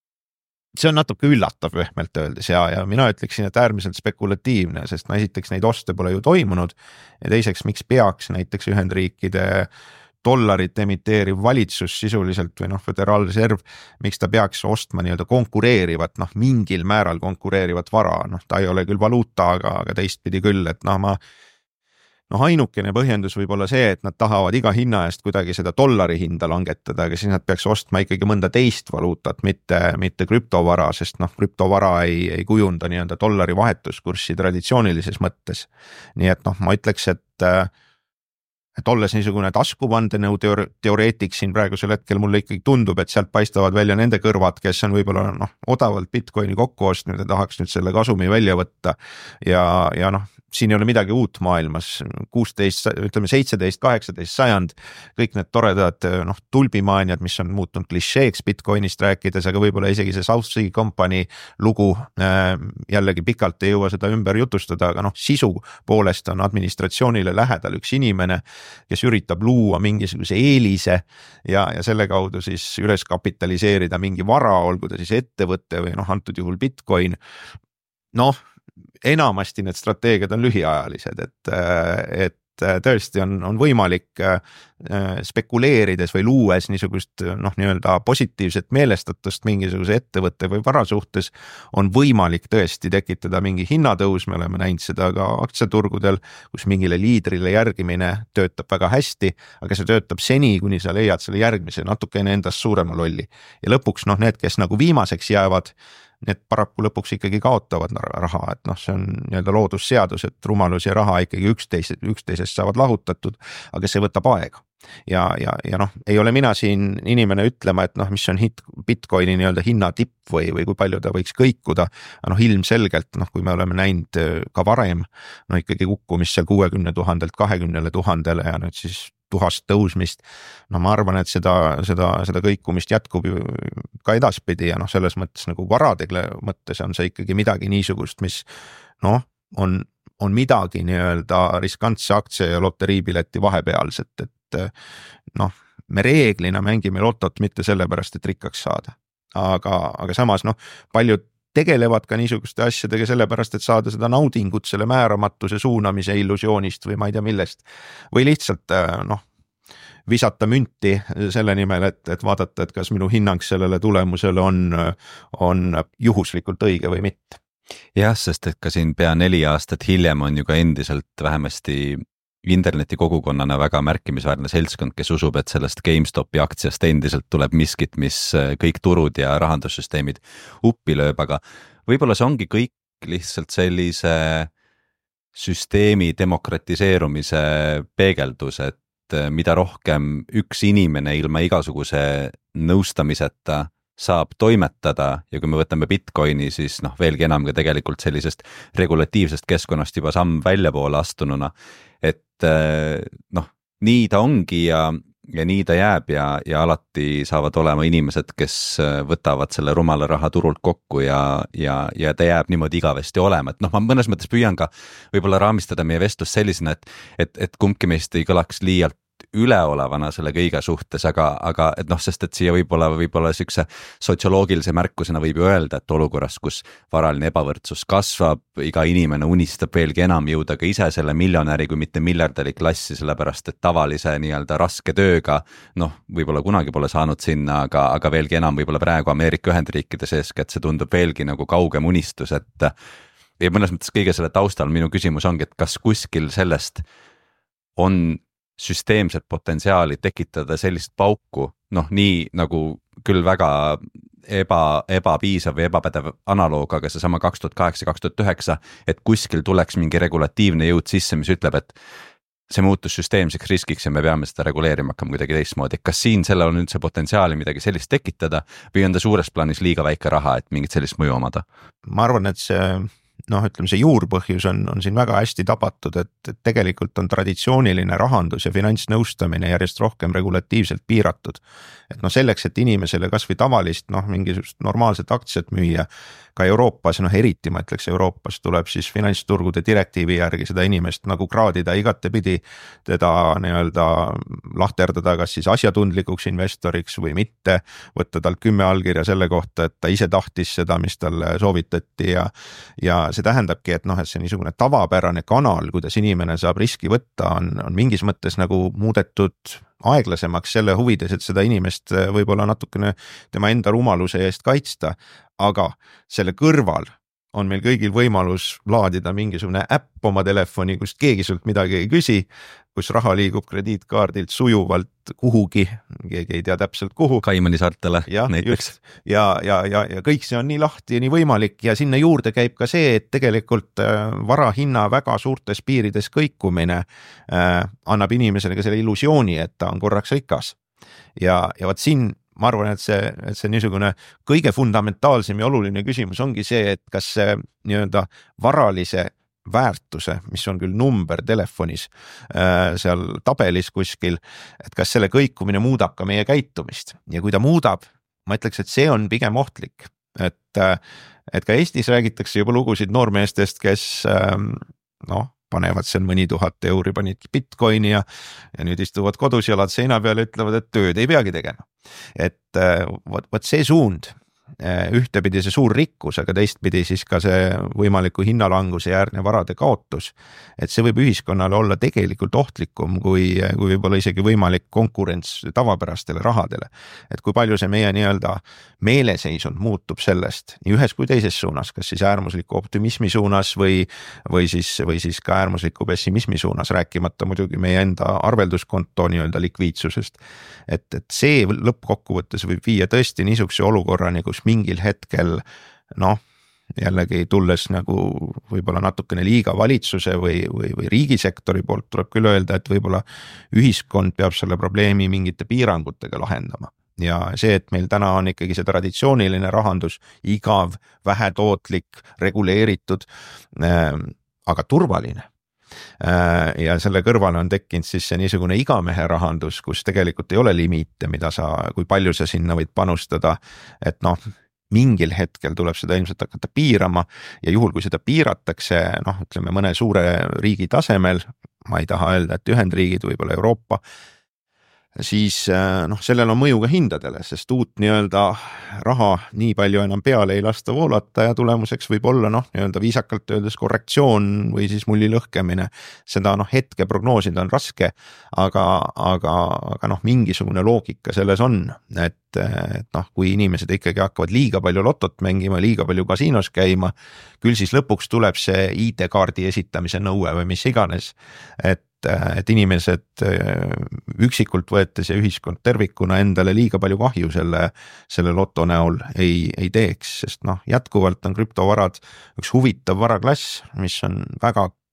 see on natuke üllatav pehmelt öeldes ja, ja mina ütleksin, et äärmiselt spekulatiivne, sest no esiteks neid oste pole ju toimunud ja teiseks, miks peaks näiteks Ühendriikide dollarit emiteeriv valitsus sisuliselt või noh, Föderaalreserv, miks ta peaks ostma nii-öelda konkureerivat, noh mingil määral konkureerivat vara, noh ta ei ole küll valuuta, aga, aga teistpidi küll, et noh ma noh ainukene põhjendus võib olla see, et nad tahavad iga hinna eest kuidagi seda dollari hinda langetada, aga siis nad peaks ostma ikkagi mõnda teist valuutat, mitte, mitte krüptovara, sest noh, krüptovara ei, ei kujunda nii-öelda dollari vahetuskurssi traditsioonilises mõttes. Nii et noh, ma ütleks, et et olles niisugune taskuvandenõu teoreetik siin praegusel hetkel mulle ikkagi tundub, et sealt paistavad välja nende kõrvad, kes on võib-olla noh, odavalt Bitcoini kokku ostnud ja tahaks nüüd selle kasumi välja võtta ja, ja noh, siin ei ole midagi uut maailmas, kuusteist, ütleme seitseteist, kaheksateist sajand, kõik need toredad noh, tulbimaaniad, mis on muutunud klišeeks Bitcoinist rääkides, aga võib-olla isegi see South Sea Company lugu äh, jällegi pikalt ei jõua seda ümber jutustada, aga noh, sisu poolest on administratsioonile lähedal üks inimene, kes üritab luua mingisuguse eelise ja, ja selle kaudu siis üles kapitaliseerida mingi vara, olgu ta siis ettevõtte või noh, antud juhul Bitcoin, noh, enamasti need strateegiad on lühiajalised, et, et tõesti on, on võimalik spekuleerides või luues niisugust noh, nii-öelda positiivset meelestatust mingisuguse ettevõtte või vara suhtes on võimalik tõesti tekitada mingi hinnatõus, me oleme näinud seda ka aktsiaturgudel, kus mingile liidrile järgimine töötab väga hästi, aga see töötab seni, kuni sa leiad selle järgmise natukene endast suurema lolli ja lõpuks noh, need, kes nagu viimaseks jäävad, need paraku lõpuks ikkagi kaotavad raha, et noh, see on nii-öelda loodusseadus, et rumalus ja raha ikkagi üksteise, üksteisest saavad lahutatud, aga see võtab aega. Ja, ja, ja noh, ei ole mina siin inimene ütlema, et noh, mis on hit, Bitcoini nii-öelda hinna tipp või, või kui palju ta võiks kõikuda, noh ilmselgelt, noh kui me oleme näinud ka varem, no ikkagi kukkumist seal kuuekümne tuhandelt kahekümnele tuhandele ja nüüd siis tuhast tõusmist, no ma arvan, et seda, seda, seda kõikumist jätkub ka edaspidi ja noh, selles mõttes nagu varade mõttes on see ikkagi midagi niisugust, mis noh, on, on midagi nii-öelda riskantse aktsia ja loteriipileti vahepealset, et noh, me reeglina mängime lotot mitte sellepärast, et rikkaks saada, aga, aga samas noh, paljud tegelevad ka niisuguste asjadega sellepärast, et saada seda naudingut selle määramatuse suunamise illusioonist või ma ei tea millest. Või lihtsalt noh, visata münti selle nimel, et, et vaadata, et kas minu hinnang sellele tulemusele on, on juhuslikult õige või mitte.
Jah, sest et ka siin pea neli aastat hiljem on ju ka endiselt vähemasti interneti kogukonnana väga märkimisväärne seltskond, kes usub, et sellest GameStopi aktsiast endiselt tuleb miskit, mis kõik turud ja rahandussüsteemid uppi lööb, aga võib-olla see ongi kõik lihtsalt sellise süsteemi demokratiseerumise peegeldus, et et mida rohkem üks inimene ilma igasuguse nõustamiseta saab toimetada ja kui me võtame Bitcoini, siis noh, veelgi enam ka tegelikult sellisest regulatiivsest keskkonnast juba samm väljapoole astununa, et noh, nii ta ongi ja, ja nii ta jääb ja, ja alati saavad olema inimesed, kes võtavad selle rumala raha turult kokku ja, ja, ja ta jääb niimoodi igavesti olema, et noh, ma mõnes mõttes püüan ka võib-olla raamistada meie vestlust sellisena, et, et, et kumbki meist ei kõlaks liialt üleolevana selle kõige suhtes, aga, aga et noh, sest et siia võib-olla, võib-olla sükse sotsioloogilise märkusena võib ju öelda, et olukorras, kus varaline ebavõrdsus kasvab, iga inimene unistab veelgi enam jõuda ka ise selle miljonäri kui mitte miljardäri klassi, sellepärast et tavalise nii-öelda raske tööga, noh, võib-olla kunagi pole saanud sinna, aga, aga veelgi enam võib-olla praegu Ameerika Ühendriikides eeskätt see tundub veelgi nagu kaugem unistus, et ja mõnes mõttes kõige selle taustal minu küsimus ongi, et kas kuskil sellest on süsteemset potentsiaali tekitada sellist pauku, noh nii nagu küll väga eba, ebapiisav või ebapädev analoog, aga see sama kaks tuhat kaheksa kaks tuhat üheksa, et kuskil tuleks mingi regulatiivne jõud sisse, mis ütleb, et see muutus süsteemseks riskiks ja me peame seda reguleerima hakkama kuidagi teistmoodi. Kas siin sellel on üldse potentsiaali midagi sellist tekitada või on ta suures plaanis liiga väike raha, et mingit sellist mõju omada?
Ma arvan, et see noh, ütleme see juurpõhjus on, on siin väga hästi tapatud, et, et tegelikult on traditsiooniline rahandus ja finantsnõustamine järjest rohkem regulatiivselt piiratud. Et noh, selleks, et inimesele kas või tavalist, noh, mingisugust normaalset aktsiat müüa, ka Euroopas, noh eriti ma ütleks Euroopas, tuleb siis finantsturgude direktiivi järgi seda inimest nagu kraadida igatepidi, teda nii-öelda lahterdada kas siis asjatundlikuks investoriks või mitte, võtta talt kümme allkirja selle kohta, et ta ise tahtis seda, mis talle soovitati ja, ja see tähendabki, et noh, et see niisugune tavapärane kanal, kuidas inimene saab riski võtta, on, on mingis mõttes nagu muudetud aeglasemaks selle huvides, et seda inimest võib-olla natukene tema enda rumaluse eest kaitsta, aga selle kõrval on meil kõigil võimalus laadida mingisugune äpp oma telefoni, kust keegi sult midagi ei küsi, kus raha liigub krediitkaardilt sujuvalt kuhugi, keegi ei tea täpselt kuhu.
Kaimani saartele
ja,
näiteks.
Ja, ja, ja, ja kõik see on nii lahti ja nii võimalik ja sinna juurde käib ka see, et tegelikult vara hinna väga suurtes piirides kõikumine äh, annab inimesele ka selle illusiooni, et ta on korraks rikas. Ja, ja vaat siin ma arvan, et see, et see niisugune kõige fundamentaalsem ja oluline küsimus ongi see, et kas see nii-öelda varalise väärtuse, mis on küll number telefonis äh, seal tabelis kuskil, et kas selle kõikumine muudab ka meie käitumist ja kui ta muudab, ma ütleks, et see on pigem ohtlik, et, et ka Eestis räägitakse juba lugusid noormeestest, kes äh, noh, panevad seal mõni tuhat euri, panidki Bitcoini ja, ja nüüd istuvad kodus jalad seina peal ja ütlevad, et tööd ei peagi tegema. Et võt, võt see suund, ühtepidi see suur rikkus, aga teistpidi siis ka see võimaliku hinnalanguse järgne varade kaotus, et see võib ühiskonnale olla tegelikult ohtlikum kui, kui võib-olla isegi võimalik konkurents tavapärastele rahadele. Et kui palju see meie nii-öelda meeleseisund muutub sellest nii ühes kui teises suunas, kas siis äärmusliku optimismi suunas või, või, siis, või siis ka äärmusliku pessimismi suunas, rääkimata muidugi meie enda arvelduskonto nii-öelda likviidsusest. Et, et see lõppkokkuvõttes võib viia tõesti niisuguse olukorrani, kus mingil hetkel, noh, jällegi tulles nagu võib-olla natukene liiga valitsuse või, või, või riigisektori poolt tuleb küll öelda, et võib-olla ühiskond peab selle probleemi mingite piirangutega lahendama. Ja see, et meil täna on ikkagi see traditsiooniline rahandus igav, vähetootlik, reguleeritud, äh, aga turvaline. Ja selle kõrvale on tekkinud siis see niisugune igamehe rahandus, kus tegelikult ei ole limiite, mida sa, kui palju sa sinna võid panustada, et noh, mingil hetkel tuleb seda ilmselt hakata piirama ja juhul, kui seda piiratakse, noh, ütleme mõne suure riigi tasemel, ma ei taha öelda, et Ühendriigid, võib-olla Euroopa, siis noh, sellel on mõju ka hindadele, sest uut nii-öelda raha nii palju enam peale ei lasta voolata ja tulemuseks võib olla noh, nii-öelda viisakalt öeldes korrektsioon või siis mulli lõhkemine. Seda noh, hetke prognoosida on raske, aga, aga, aga noh, mingisugune loogika selles on, et, et noh, kui inimesed ikkagi hakkavad liiga palju lotot mängima, liiga palju kasiinos käima, küll siis lõpuks tuleb see I D-kaardi esitamise nõue või mis iganes, et et inimesed üksikult võetes ja ühiskond tervikuna endale liiga palju kahju selle, selle loto näol ei, ei teeks, sest noh, jätkuvalt on krüptovarad üks huvitav varaklass, mis on väga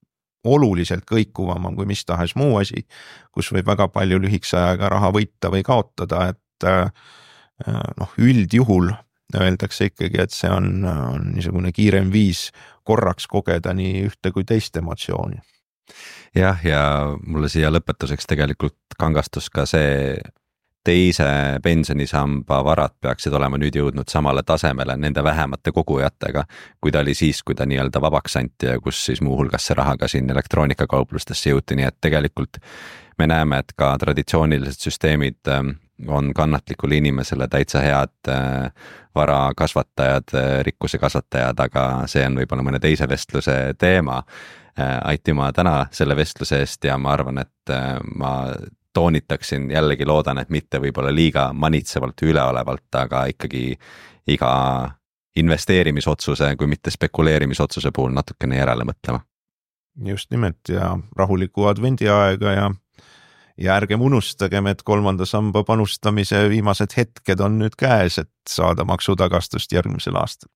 oluliselt kõikuvam kui mis tahes muu asi, kus võib väga palju lühikese ajaga raha võita või kaotada, et noh, üldjuhul öeldakse ikkagi, et see on, on niisugune kiirem viis korraks kogeda nii ühte kui teist emotsiooni.
Jah, ja mulle siia lõpetuseks tegelikult kangastus ka see teise pensionisamba varad peaksid olema nüüd jõudnud samale tasemele nende vähemate kogujatega, kui ta oli siis, kui ta nii-öelda vabaks anti ja kus siis muuhulgas see raha ka siin elektroonikakauplustesse jõuti, nii et tegelikult me näeme, et ka traditsioonilised süsteemid on kannatlikule inimesele täitsa head vara kasvatajad, rikkuse kasvatajad, aga see on võib-olla mõne teise vestluse teema. Aiti, ma täna selle vestluse eest ja ma arvan, et ma toonitaksin, jällegi loodan, et mitte võib-olla liiga manitsevalt üleolevalt, aga ikkagi iga investeerimisotsuse, kui mitte spekuleerimisotsuse puhul natukene järele mõtlema.
Just nimelt ja rahuliku advendi aega ja, ja ärgem unustagem, et kolmanda samba panustamise viimased hetked on nüüd käes, et saada maksutagastust järgmisel aastal.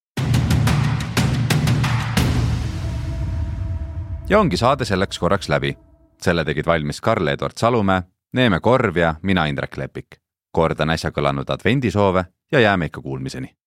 Ja ongi saade selleks korraks läbi. Selle tegid valmis Karl-Edward Salumäe, Neeme Korv ja mina Indrek Lepik. Kordan äsja kõlanud advendisoove ja jääme ikka kuulmiseni.